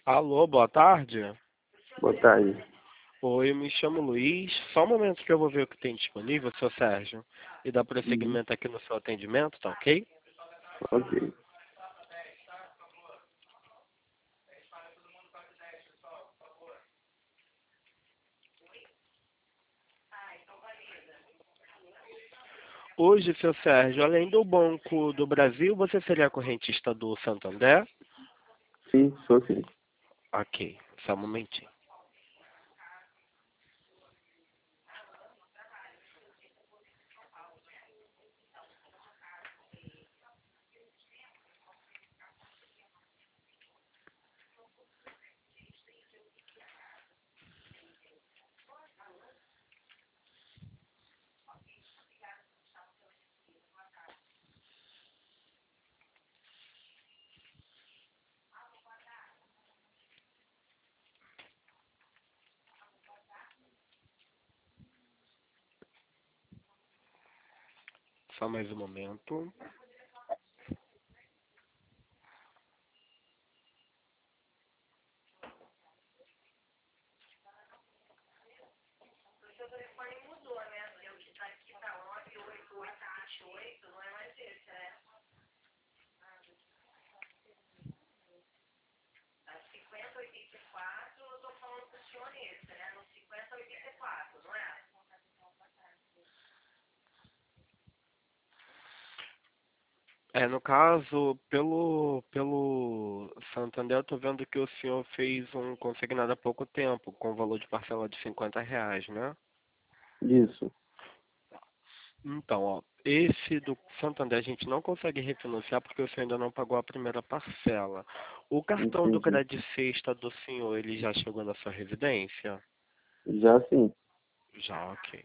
Alô, boa tarde. Boa tarde. Oi, eu me chamo Luiz. Só um momento que eu vou ver o que tem disponível, seu Sérgio, e dar Uhum. prosseguimento aqui no seu atendimento, tá ok? Ok. Hoje, seu Sérgio, além do Banco do Brasil, você seria correntista do Santander? Sim, sou sim. Ok, só um momentinho. Só mais um momento. No caso, pelo Santander, eu tô vendo que o senhor fez um consignado há pouco tempo, com valor de parcela de R$ 50, né? Isso. Então, ó, esse do Santander a gente não consegue refinanciar porque o senhor ainda não pagou a primeira parcela. O cartão do Entendi. Crédito Sexta do senhor, ele já chegou na sua residência? Já sim. Já, ok.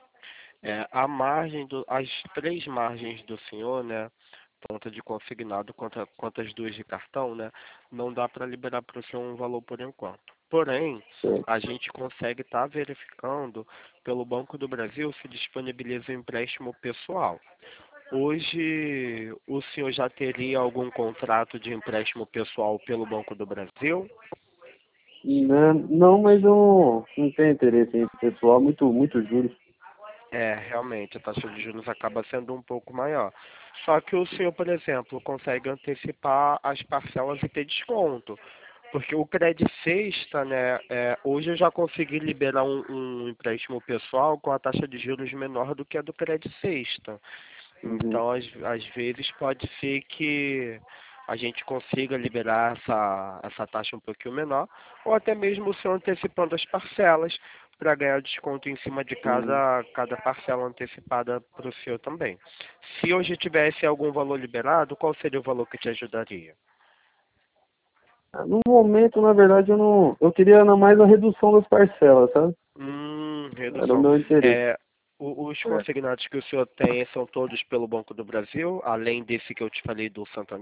As três margens do senhor, né, tanto de consignado quanto as duas de cartão, né, não dá para liberar para o senhor um valor por enquanto. Porém, Certo. a gente consegue estar verificando pelo Banco do Brasil se disponibiliza o empréstimo pessoal. Hoje, o senhor já teria algum contrato de empréstimo pessoal pelo Banco do Brasil? Não, mas eu não tenho interesse em pessoal, muito juros. Realmente, a taxa de juros acaba sendo um pouco maior. Só que o senhor, por exemplo, consegue antecipar as parcelas e ter desconto. Porque o Credit Sexta, né, hoje eu já consegui liberar um empréstimo pessoal com a taxa de juros menor do que a do Credit Sexta. Uhum. Então, às vezes, pode ser que a gente consiga liberar essa taxa um pouquinho menor, ou até mesmo o senhor antecipando as parcelas para ganhar desconto em cima de Uhum. cada parcela antecipada para o senhor também. Se hoje tivesse algum valor liberado, qual seria o valor que te ajudaria? No momento, na verdade, eu não. Eu queria mais a redução das parcelas, sabe? Era o Redução. meu interesse. É, os É. consignados que o senhor tem são todos pelo Banco do Brasil, além desse que eu te falei do Santander?